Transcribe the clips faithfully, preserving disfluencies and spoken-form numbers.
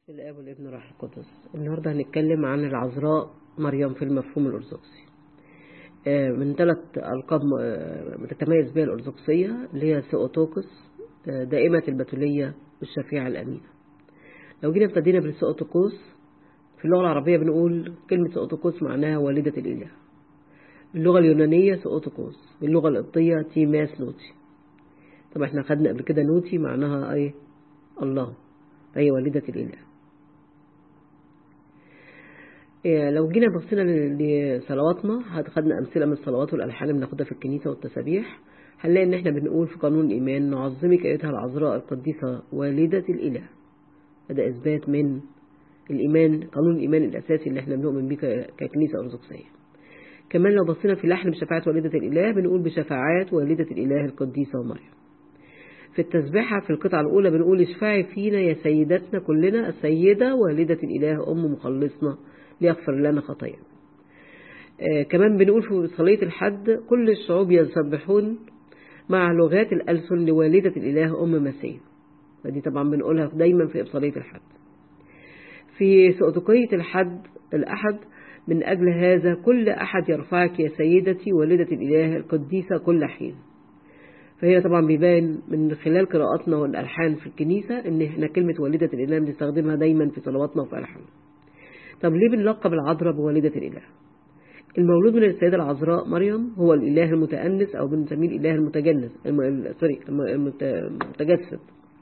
باسم الآب والابن والروح القدس. النهارده هنتكلم عن العذراء مريم في المفهوم الأرثوذكسي من ثلاث ألقاب بتتميز بها الأرثوذكسية اللي هي سيوتوكوس، دائمة البتولية والشفيعة الأمينة. لو جينا ابتدينا بالسيوتوكوس في اللغة العربية بنقول كلمة سيوتوكوس معناها والدة الإله. باللغة اليونانية سيوتوكوس، باللغة القبطية تيماس نوتي. طبعا احنا خدنا قبل كده نوتي معناها ايه؟ الله، فهي والدة الإله. لو جينا بصينا لصلواتنا خدنا أمثلة من الصلوات والألحان اللي بناخدها في الكنيسة والتسابيح، هنلاقي إن إحنا بنقول في قانون الإيمان نعظمك أيتها العذراء القديسة والدة الإله. هذا إثبات من الإيمان، قانون الإيمان الأساسي اللي إحنا بنؤمن بيه ككنيسة أرثوذكسية. كمان لو بصينا في لحن بشفاعة والدة الإله بنقول بشفاعات والدة الإله القديسة ومريم. في التسبيحة في القطعة الأولى بنقول اشفعي فينا يا سيدتنا كلنا السيدة والدة الإله أم مخلصنا ليغفر لنا خطايانا. آه كمان بنقول في صلاة الحد كل الشعوب يسبحون مع لغات الألسن لوالدة الإله أم مسيح، ودي طبعا بنقولها دايما في صلاة الحد. في سؤدقية الحد الأحد من أجل هذا كل أحد يرفعك يا سيدتي والدة الإله القديسة كل حين. فهي طبعا بيبان من خلال قراءاتنا والألحان في الكنيسة إن احنا كلمة والدة الإله بنستخدمها دايما في صلواتنا وفي ألحاننا. طب ليه بنلقب العذراء بوالدة الإله؟ المولود من السيدة العذراء مريم هو الإله المتأنس أو بنسميه الإله المتجنس سوري المتجسد،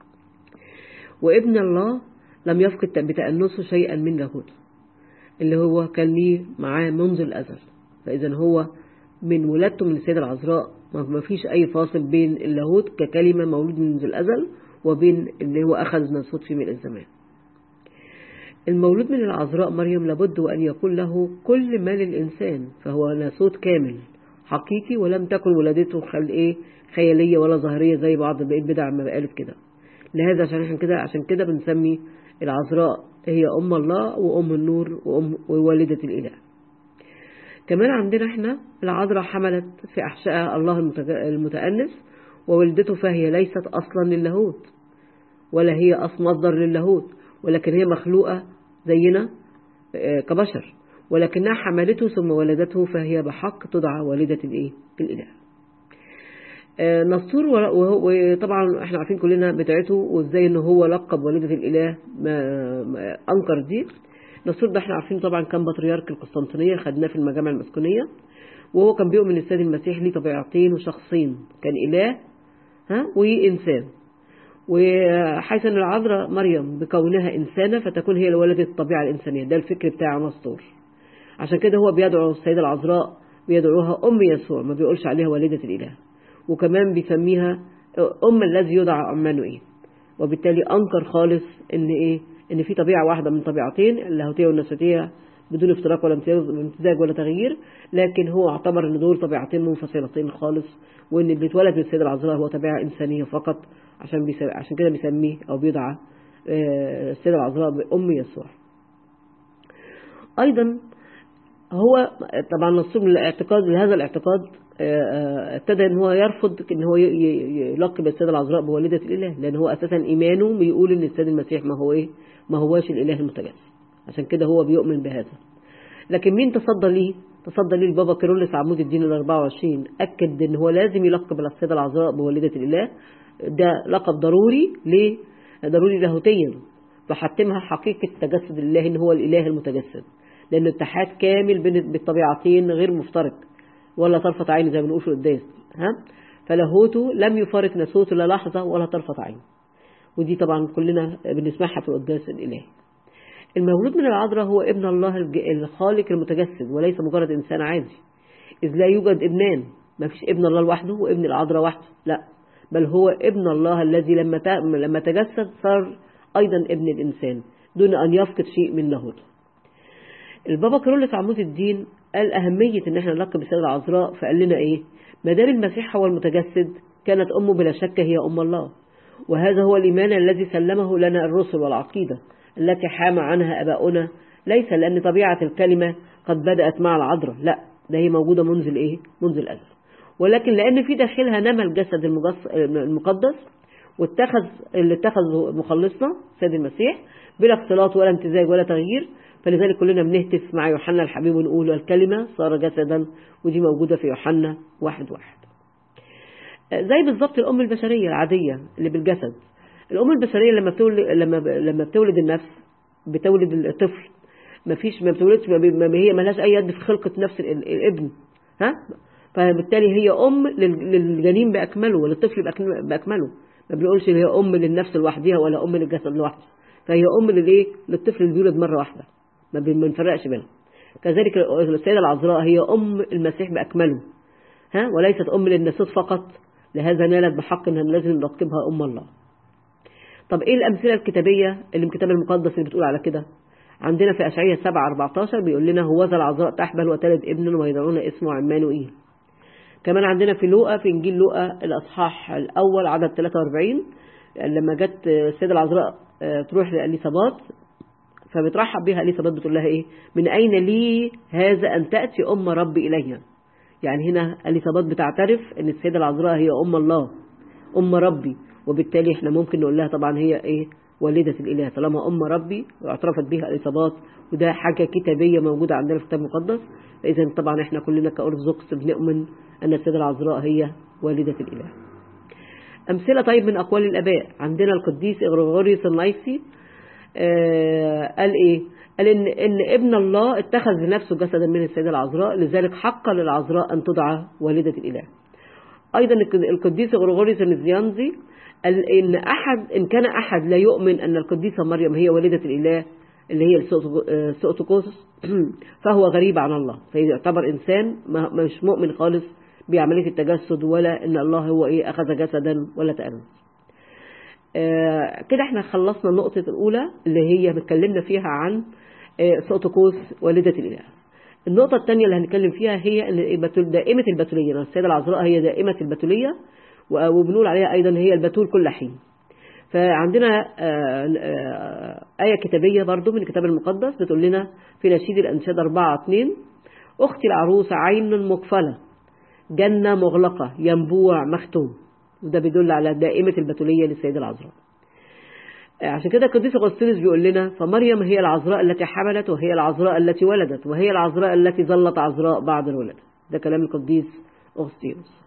وابن الله لم يفقد بتأنسه شيئا من لاهوته اللي هو كان ليه معاه منذ الأزل. فإذا هو من ولادته من السيدة العذراء ما فيش أي فاصل بين اللاهوت ككلمة مولود منذ الأزل وبين اللي هو أخذ ناسوت في ملء الزمان. المولود من العذراء مريم لابد وأن يكون له كل ما للإنسان، فهو ناسوت كامل حقيقي، ولم تكن ولادته خل إيه خيالية ولا ظاهرية زي بعض بقية بدع ما بقالت كده. لهذا عشان احنا كده عشان كده بنسمي العذراء هي أم الله وأم النور وأم ووالدة الإله. كمان عندنا احنا العذراء حملت في أحشائها الله المتأنس وولدته، فهي ليست أصلا للاهوت ولا هي أصل مصدر للاهوت، ولكن هي مخلوقة زينا كبشر، ولكنها حملته ثم ولدته، فهي بحق تدعى والدة الايه الإله. نسطور وطبعا احنا عارفين كلنا بدعته وازاي انه هو لقب والدة الإله ما انكر دي. نسطور ده احنا عارفين طبعا كان بطريرك القسطنطينية، خدناه في المجامع المسكونية، وهو كان بيؤمن السيد المسيح ليه طبيعتين وشخصين، كان إله ها وإنسان، وحيث أن العذراء مريم بكونها إنسانة فتكون هي والدة الطبيعة الإنسانية. ده الفكر بتاع نسطور. عشان كده هو بيدعو السيدة العذراء بيدعوها أم يسوع، ما بيقولش عليها والدة الإله، وكمان بيسميها أم الذي يدعى عمانوئيل. وبالتالي أنكر خالص إن إيه إن في طبيعة واحدة من طبيعتين اللاهوتية والناسوتية بدون افتراق ولا امتزاج ولا تغيير، لكن هو اعتبر ان دول طبيعتين منفصلتين خالص، وان اللي اتولد من السيدة العذراء هو طبيعة إنسانية فقط. عشان عشان كده بيسميه او بيدعى السيدة العذراء بأم يسوع. ايضا هو طبعا نصوص من الاعتقاد لهذا الاعتقاد ابتدى ان هو يرفض ان هو يلقب السيدة العذراء بوالدة الإله، لان هو اساسا ايمانه بيقول ان السيد المسيح ما هو ايه ما هواش الإله المتجسد. عشان كده هو بيؤمن بهذا. لكن مين تصدى ليه تصدى ليه البابا كيرلس عمود الدين الأربعة وعشرين، أكد ان هو لازم يلقب السيدة العذراء بوالدة الإله. ده لقب ضروري، ليه ضروري لاهوتيا، فحتمها حقيقة تجسد الله ان هو الإله المتجسد، لأن اتحاد كامل بين بالطبيعتين غير مفترق ولا طرفة عين زي ما بنقول في القداس ها فلاهوته لم يفارق ناسوته لا لحظة ولا طرفة عين، ودي طبعا كلنا بنسمعها في القداس الإلهي. المولود من العذراء هو ابن الله الخالق المتجسد، وليس مجرد إنسان عادي، إذ لا يوجد ابنان، ما فيش ابن الله لوحده وابن العذراء وحده، لا، بل هو ابن الله الذي لما لما تجسد صار أيضا ابن الإنسان دون أن يفقد شيء من لاهوته. البابا كيرلس عمود الدين قال أهمية إن احنا نلقب السيدة العذراء، فقال لنا إيه؟ ما دام المسيح هو المتجسد كانت أمه بلا شك هي أم الله، وهذا هو الإيمان الذي سلمه لنا الرسل والعقيدة التي حام عنها أباؤنا، ليس لأن طبيعة الكلمة قد بدأت مع العذراء، لا، ده هي موجودة منذ الإيه؟ منذ الأزل، ولكن لأن في داخلها نمى الجسد المقدس واتخذ اللي اتخذ مخلصنا سيد المسيح، بلا اختلاط ولا امتزاج ولا تغيير. فلذلك كلنا بنهتف مع يوحنا الحبيب ونقول الكلمة صار جسدا، ودي موجودة في يوحنا واحد واحد. زي بالظبط الأم البشرية العادية اللي بالجسد. الأم البشرية لما بتولد لما لما بتولد النفس بتولد الطفل، ما فيش ما بتولدش، ما هي ملهاش أي يد في خلقة نفس الابن، ها؟ فبالتالي هي أم للجنين بأكمله وللطفل بأكمله. ما بنقولش هي أم للنفس لوحدها ولا أم للجسد لوحده، فهي أم للإيه؟ للطفل اللي بيولد مرة واحدة، ما بنفرقش بينها. كذلك السيدة العذراء هي أم المسيح بأكمله، ها؟ وليست أم للناسوت فقط، لهذا نالت بحق أنها لازم نركبها أم الله. طب إيه الأمثلة الكتابية اللي الكتاب المقدس اللي بتقول على كده؟ عندنا في أشعياء سبعة أربعتاشر بيقول لنا هوذا العذراء تحبل وتلد ابنا ويدعون اسمه عمانوئيل. كمان عندنا في لوقا، في إنجيل لوقا الأصحاح الأول عدد ثلاثة وأربعين، لما جت السيدة العذراء تروح لإليصابات فبترحب بها إليصابات، بتقول لها إيه؟ من أين لي هذا أن تأتي أم ربي إليها؟ يعني هنا إليصابات بتعترف أن السيدة العذراء هي أم الله، أم ربي، وبالتالي إحنا ممكن نقول لها طبعا هي إيه؟ والدة الإله، طالما أم ربي واعترفت بها إليصابات، وده حاجة كتابية موجودة عندنا في الكتاب المقدس. فإذا طبعا إحنا كلنا كأرثوذكس بنؤمن أن السيدة العذراء هي والدة الإله. أمثلة طيب من أقوال الآباء، عندنا القديس غريغوريوس النيسي آه قال إيه؟ قال إن, إن ابن الله اتخذ لنفسه جسدا من السيدة العذراء، لذلك حق للعذراء أن تدعى والدة الإله. أيضا القديس غريغوريوس النزيانزي قال إن أحد إن كان أحد لا يؤمن أن القديسة مريم هي والدة الإله اللي هي السؤتوكوس فهو غريب عن الله، فيعتبر إنسان مش مؤمن خالص بعملية التجسد، ولا إن الله هو إيه أخذ جسدا ولا تأنس. آه كده احنا خلصنا النقطة الأولى اللي هي بتكلمنا فيها عن آه سؤتوكوس والدة الإله. النقطة الثانية اللي هنتكلم فيها هي أن دائمة البتولية، السيدة العذراء هي دائمة البتولية، وبنقول عليها أيضا هي البتول كل حين. فعندنا آية كتابية برضو من الكتاب المقدس بتقول لنا في نشيد الأنشاد أربعة اثنين: أختي العروسة عين مقفلة، جنة مغلقة، ينبوع مختوم. وده بيدل على دائمة البتولية للسيدة العذراء. عشان كده القديس أغسطينوس بيقول لنا فمريم هي العذراء التي حملت، وهي العذراء التي ولدت، وهي العذراء التي ظلت عذراء بعد الولادة. ده كلام القديس أغسطينوس.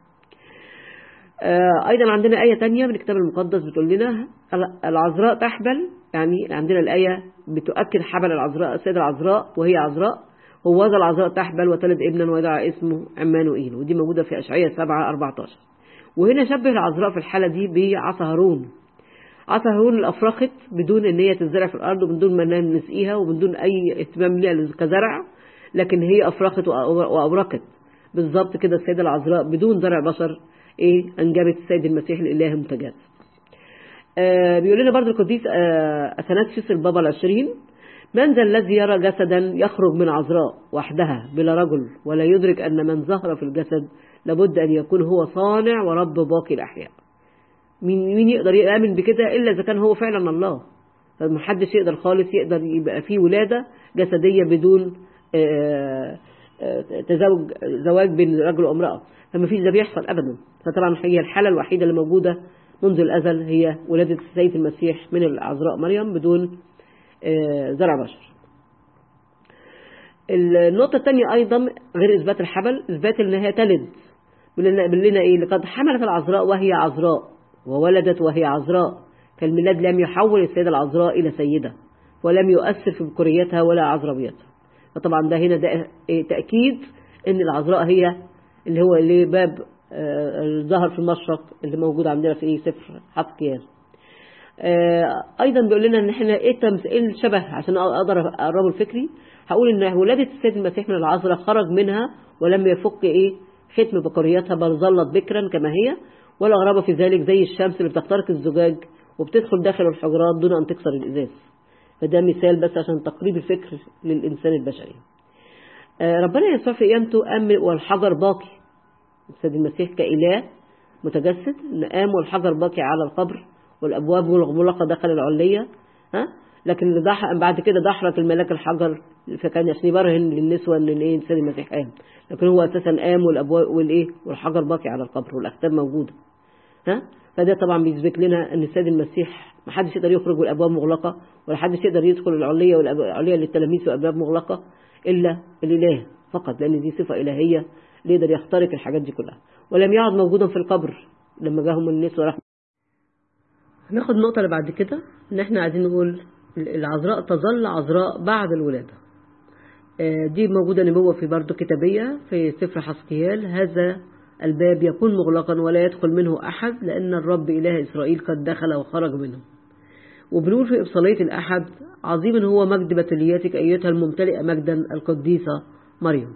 أيضا عندنا آية تانية من الكتاب المقدس بتقول لنا العذراء تحبل، يعني عندنا الآية بتؤكد حبل العذراء السيدة العذراء وهي عذراء، هوذا العذراء تحبل وتلد ابنا ويدعى اسمه عمانوئيل، ودي موجودة في أشعياء سبعة أربعتاشر. وهنا شبه العذراء في الحالة دي بعصا هارون. عصا هارون الأفرخت بدون ان هي تزرع في الأرض وبدون ما نسقيها وبدون أي اهتمام لها كزرع، لكن هي أفرخت وأبركت. بالظبط كده السيدة العذراء بدون زرع بشر ايه انجبت السيد المسيح الإله متجسد. آه بيقول لنا برضو القديس آه أثناسيوس البابا العشرين: من ذا الذي يرى جسدا يخرج من عذراء وحدها بلا رجل ولا يدرك أن من ظهر في الجسد لابد أن يكون هو صانع ورب باقي الأحياء. مين يقدر يؤمن بكده إلا إذا كان هو فعلا الله؟ فمحدش يقدر خالص يقدر يبقى فيه ولادة جسدية بدون آه تزوج زواج بين رجل وامرأة، فما فيش ده بيحصل أبدا. فطبعا هي الحالة الوحيدة اللي موجودة منذ الأزل هي ولادة السيد المسيح من العذراء مريم بدون زرع بشر. النقطة الثانية أيضا غير إثبات الحبل، إثبات أنها تلد. بيقول لنا إيه؟ لقد حملت العذراء وهي عذراء وولدت وهي عذراء، فالميلاد لم يحول السيدة العذراء إلى سيدة ولم يؤثر في بكوريتها ولا عذراويتها. فطبعا ده هنا ده تأكيد أن العذراء هي اللي هو اللي باب الظهر في المشرق اللي موجود عندنا في إيه سفر حسقيال. أيضا بيقول لنا أن احنا إيه الشبه عشان أقدر أقربه الفكري. هقول أن ولادة السيد المسيح من العذراء خرج منها ولم يفك إيه ختم بكوريتها، بل ظلت بكرا كما هي، ولا غرابة في ذلك زي الشمس اللي بتخترق الزجاج وبتدخل داخل الحجرات دون أن تكسر الإزاز. فده مثال بس عشان تقريب الفكر للإنسان البشري. ربنا يسوع في قيامته قام والحجر باقي. السيد المسيح كإله متجسد قام والحجر باقي على القبر والأبواب مغلقة داخل العلية، ها؟ لكن بعد كده دحرت الملاك الحجر، فكان عشان يبرهن للنسوة ان ايه السيد المسيح قام، لكن هو اساسا قام والابواب والايه والحجر باقي على القبر والاختام موجوده، ها؟ فده طبعا بيثبت لنا ان السيد المسيح ما حدش يقدر يخرج والابواب مغلقه، ولا حدش يقدر يدخل العليه والعليه للتلاميذ والابواب مغلقه الا الاله فقط، لان دي صفه الهيه اللي يقدر يخترق الحاجات دي كلها. ولم يعد موجودا في القبر لما جاهم الناس ورحمه. ناخد النقطه اللي بعد كده، ان احنا عايزين نقول العذراء تظل عذراء بعد الولاده. دي موجوده نبوه في برضه كتابيه في سفر حسقيال: هذا الباب يكون مغلقا ولا يدخل منه أحد، لأن الرب إله إسرائيل قد دخل وخرج منه. وبنقول في إبصالية الأحد: عظيم هو مجد بتولياتك أيتها الممتلئة مجدا القديسة مريم.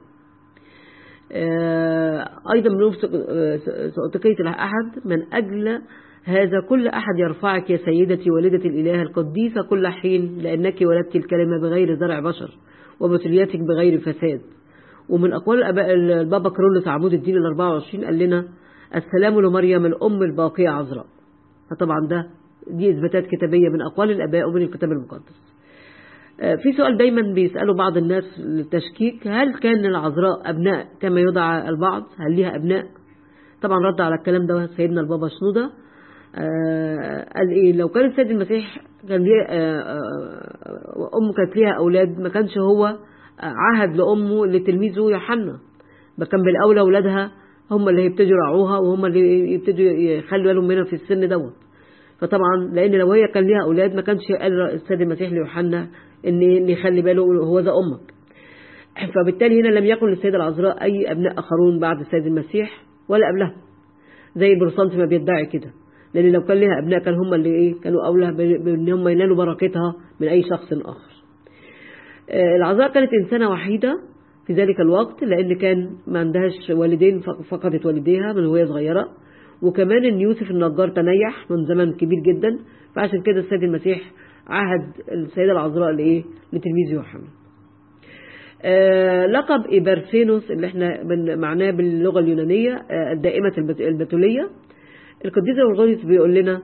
أيضا بنقول في سؤتقية الأحد: من أجل هذا كل أحد يرفعك يا سيدتي والدة الإله القديسة كل حين، لأنك ولدت الكلمة بغير زرع بشر وبتولياتك بغير فساد. ومن أقوال البابا كرولوس عمود الدين الأربعة وعشرين قال لنا: السلام لمريم الأم الباقية عذراء. فطبعا ده دي إثباتات كتابية من أقوال الآباء ومن الكتاب المقدس. في سؤال دايما بيسأله بعض الناس للتشكيك: هل كان العذراء أبناء كما يدعى البعض؟ هل ليها أبناء؟ طبعا رد على الكلام ده سيدنا البابا شنودة، قال إيه: لو كان السيد المسيح كان ليه أمه كانت ليها أولاد، ما كانش هو عهد لأمه لتلميذه يوحنا، كان بالأولى أولادها هم اللي يبتدوا يرعوها وهم اللي يبتدوا يخلوا بالهم منها في السن دوت. فطبعا لأن لو هي كان ليها أولاد ما كانش قال السيد المسيح ليوحنا إن يخلي باله هو ذا أمك. فبالتالي هنا لم يكن للسيدة العذراء أي أبناء آخرون بعد السيد المسيح ولا قبلها، زي البروتستانت ما بيدعي كده، لأن لو كان لها أبناء كان هم اللي إيه كانوا أولى بأن هم ينالوا بركتها من أي شخص آخر. العذراء كانت إنسانة وحيدة في ذلك الوقت، لأن كان ما عندهاش والدين، فقدت والديها من وهي صغيرة، وكمان إن يوسف النجار تنيح من زمن كبير جدا، فعشان كده السيد المسيح عهد السيدة العذراء لإيه لتلميذ يوحنا. آه لقب إبرسينوس اللي احنا معناه باللغة اليونانية آه الدائمة البتولية. القديس أورغانيوس بيقول لنا: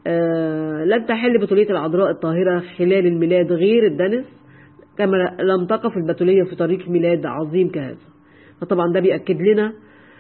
آه لن تحل بتولية العذراء الطاهرة خلال الميلاد غير الدنس، كما لم تقف البتولية في طريق ميلاد عظيم كهذا. فطبعا ده بيأكد لنا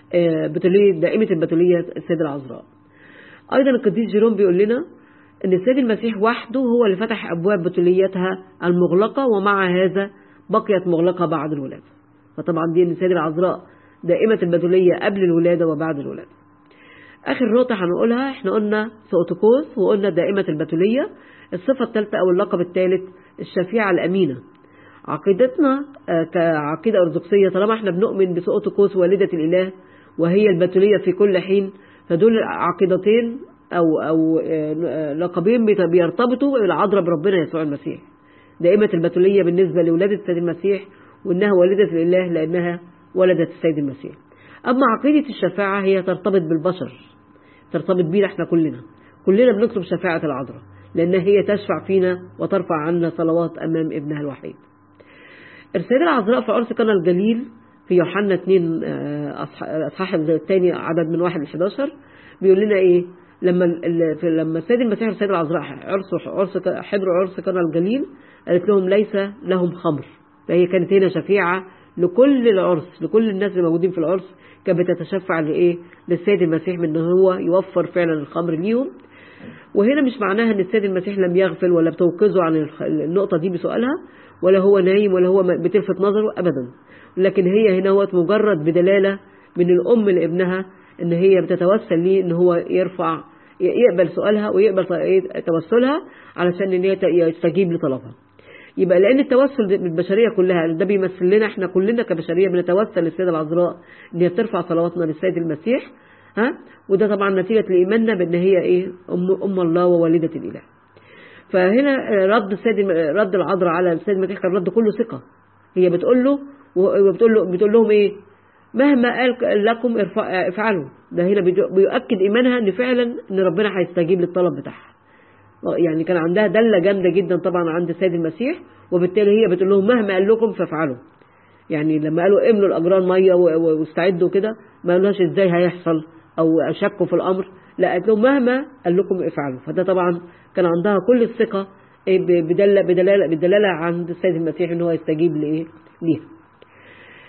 بتولية دائمة البتولية السيدة العذراء. أيضا القديس جيروم بيقول لنا أن السيد المسيح وحده هو اللي فتح أبواب بتوليتها المغلقة، ومع هذا بقيت مغلقة بعد الولادة. فطبعا دي أن السيدة العذراء دائمة البتولية قبل الولادة وبعد الولادة. آخر نقطة هنقولها، احنا قلنا سؤتوكوس وقلنا دائمة البتولية. الصفة الثالثة أو اللقب الثالث الشفيعة الأمينة. عقيدتنا كعقيدة أرثوذكسية طالما احنا بنؤمن بسؤتوكوس والدة الإله وهي البتولية في كل حين، فدول عقيدتين أو أو لقبين بيرتبطوا العذراء بربنا يسوع المسيح. دائمة البتولية بالنسبة لولادة السيد المسيح، وإنها والدة الإله لأنها ولدت السيد المسيح. أما عقيدة الشفاعة هي ترتبط بالبشر، ترتبط بينا احنا كلنا كلنا بنطلب شفاعة العذراء، لأنها هي تشفع فينا وترفع عنا صلوات أمام ابنها الوحيد. السيدة العذراء في عرس قنا الجليل في يوحنا اثنين أصحاح الثاني عدد من واحد لحداشر بيقول لنا إيه: لما لما السيد المسيح والسيدة العذراء عرس عرس حضروا عرس قنا الجليل، قالت لهم ليس لهم خمر. فهي كانت هنا شفيعة لكل العرس، لكل الناس اللي موجودين في العرس، كانت بتتشفع لإيه للسيد المسيح من إن هو يوفر فعلا الخمر ليهم. وهنا مش معناها ان السيد المسيح لم يغفل ولا بتوقظه عن النقطة دي بسؤالها، ولا هو نايم ولا هو بتلفت نظره أبدا، لكن هي هنا هو مجرد بدلالة من الأم لابنها ان هي بتتوسل ليه ان هو يرفع يقبل سؤالها ويقبل توسلها علشان ان هي يستجيب لطلبها. يبقى لأن التوسل بالبشرية كلها ده بيمثل لنا احنا كلنا كبشرية بنتوسل للسيدة العذراء ان هي ترفع صلواتنا للسيد المسيح، ها وده طبعا نتيجة لإيماننا بأن هي إيه أم, أم الله ووالدة الإله. فهنا رد السيد رد العذراء على السيد المسيح كان رد كله ثقة. هي بتقول له وبتقول له بتقول لهم إيه: مهما قال لكم افعلوا. ده هنا بيؤكد إيمانها إن فعلا إن ربنا هيستجيب للطلب بتاعها. يعني كان عندها دلة جامدة جدا طبعا عند السيد المسيح، وبالتالي هي بتقول لهم مهما قال لكم فافعلوا. يعني لما قالوا املوا الأجران مية واستعدوا كده، ما قالوهاش ازاي هيحصل أو شكوا في الأمر، لا قالت لهم مهما قال لكم افعلوا. فده طبعا كان عندها كل الثقة بدلالة بدلالة بدلالة عند السيد المسيح إن هو يستجيب لإيه ليها.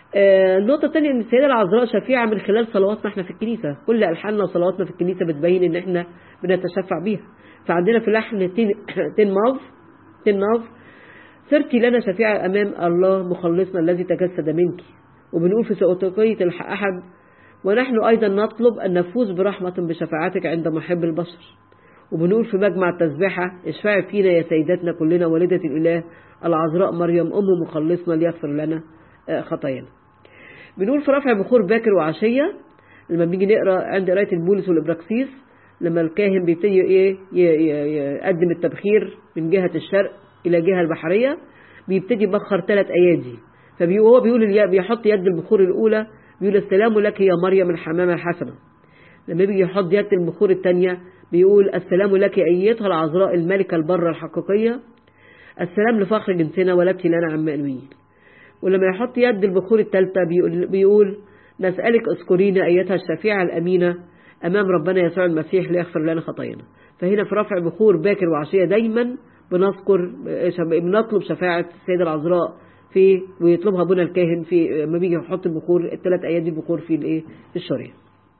آه النقطة الثانية ان السيدة العذراء شفيعة من خلال صلواتنا احنا في الكنيسة. كل ألحاننا وصلواتنا في الكنيسة بتبين ان احنا بنتشفع بيها. فعندنا في لحن تين تين ماف تين ماف صرت لنا شفيعة أمام الله مخلصنا الذي تجسد منك. وبنقول في سؤتقية الأحد ونحن أيضا نطلب أن نفوز برحمة بشفاعتك عند محب البشر. وبنقول في مجمع التسبيحة اشفعي فينا يا سيداتنا كلنا والدة الإله العذراء مريم أم مخلصنا ليغفر لنا خطايانا. بنقول في رفع بخور باكر وعشية لما بنيجي نقرأ عند قراية البولس والإبراكسيس لما الكاهن بيبتدي ايه يقدم التبخير من جهة الشرق إلى جهة البحرية بيبتدي يبخر ثلاث أيادي. فهو بيقول بيحط يد البخور الأولى بيقول السلام لك يا مريم الحمامة الحسنة. لما بيجي يحط يد البخور الثانية بيقول السلام لك أيتها العذراء الملكة البرة الحقيقية السلام لفخر جنسنا ولدت لنا عمانويل. ولما يحط يد البخور الثالثة بيقول, بيقول نسألك اذكرينا أيتها الشفيعة الأمينة أمام ربنا يسوع المسيح ليغفر لنا خطايانا. فهنا في رفع بخور باكر وعشية دايما بنذكر بنطلب شفاعة السيدة العذراء في ويطلبها بنا الكاهن في لما بيجي يحط البخور الثلاث أيادي البخور في الايه في الشريعة.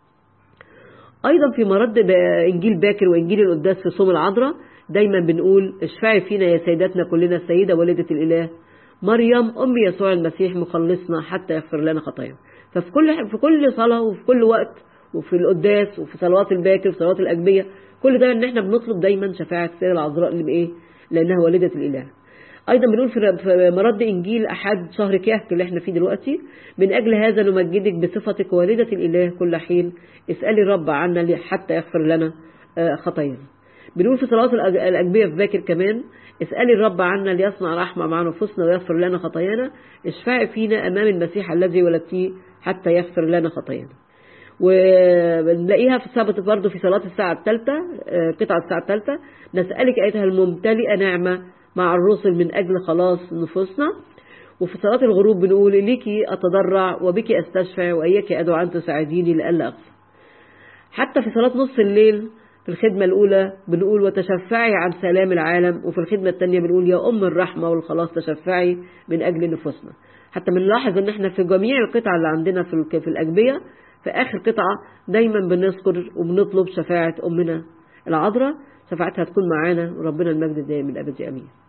أيضا في مرد إنجيل باكر وإنجيل القداس في صوم العذراء دايما بنقول اشفعي فينا يا سيداتنا كلنا السيدة والدة الإله مريم أم يسوع المسيح مخلصنا حتى يغفر لنا خطايانا. ففي كل في كل صلاة وفي كل وقت وفي القداس وفي صلوات الباكر وفي صلوات الأجبية كل ده ان احنا بنطلب دايما شفاعة السيدة العذراء اللي بايه لأنها والدة الإله. أيضا بنقول في مرد إنجيل أحد شهر كهك اللي احنا فيه دلوقتي من أجل هذا نمجدك بصفتك والدة الإله كل حين اسألي الرب عنا حتى يغفر لنا خطايانا. بنقول في صلاة الأجبية في باكر كمان اسألي الرب عنا ليصنع رحمة مع نفوسنا ويغفر لنا خطايانا اشفعي فينا أمام المسيح الذي ولدتيه حتى يغفر لنا خطايانا. ونلاقيها في السبت برضه في صلاة الساعة الثالثة قطعة الساعة الثالثة نسألك أيتها الممتلئة نعمة مع الرسل من أجل خلاص نفوسنا. وفي صلاة الغروب بنقول إليكي أتضرع وبك أستشفع وإياك أدعو أن تساعديني لألا أغفر. حتى في صلاة نص الليل في الخدمة الأولى بنقول وتشفعي عن سلام العالم. وفي الخدمة الثانية بنقول يا أم الرحمة والخلاص تشفعي من أجل نفوسنا. حتى بنلاحظ إن احنا في جميع القطع اللي عندنا في في الأجبية في آخر قطعة دايما بنذكر وبنطلب شفاعة أمنا العذراء. شفاعتها تكون معانا وربنا المجد الدائم الأبدي آمين.